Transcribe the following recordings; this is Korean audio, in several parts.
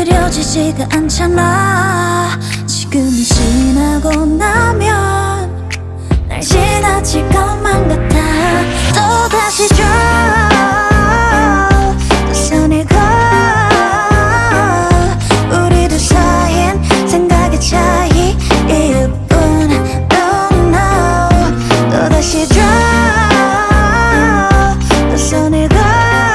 그려지지가 않잖아. 지금이 지나고 나면 날 지나칠 것만 같아. 또다시 줘 또 손을 걸 우리들 사이엔 생각의 차이일 뿐. Oh no. 또다시 줘 또 손을 걸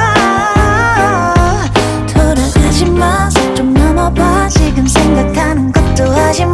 돌아가지마. 손 좀 넘어봐. 지금 생각하는 것도 하지마.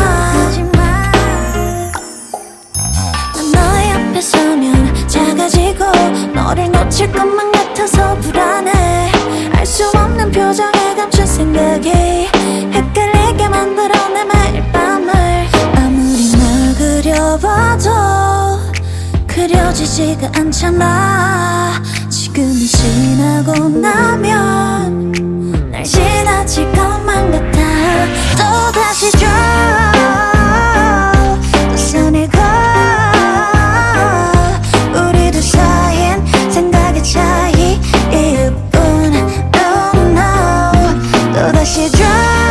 난 너의 앞에 서면 작아지고 너를 놓칠 것만 같아서 불안해. 알 수 없는 표정에 감춘 생각이 헷갈리게 만들어 내 매일 밤을. 아무리 널 그려봐도 그려지지가 않잖아. 지금이 지나고 나면 날 지나칠 것만 같아. 또다시 줘 또 손을 걸 우리들 사이엔 생각의 차이일 뿐. Oh no. 또다시 줘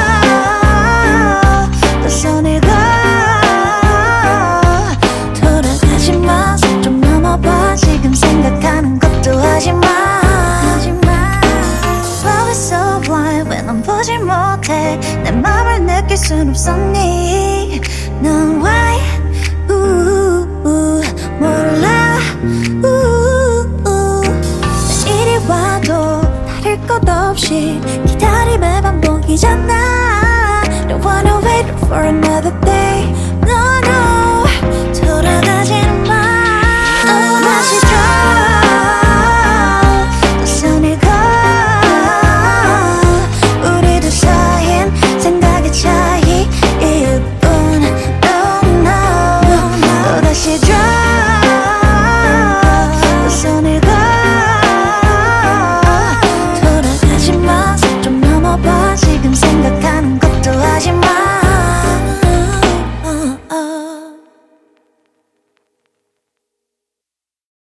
또 손을 걸 돌아가지마. 손 좀 넘어봐. 지금 생각하는 것도 하지마. Love is so blind. 왜 넌 보질 못해. 내 맘을 느낄 순 없었니. 넌 why 몰라. 내일이 와도 다를 것 없이 기다림의 반복이잖아. Don't wanna wait for another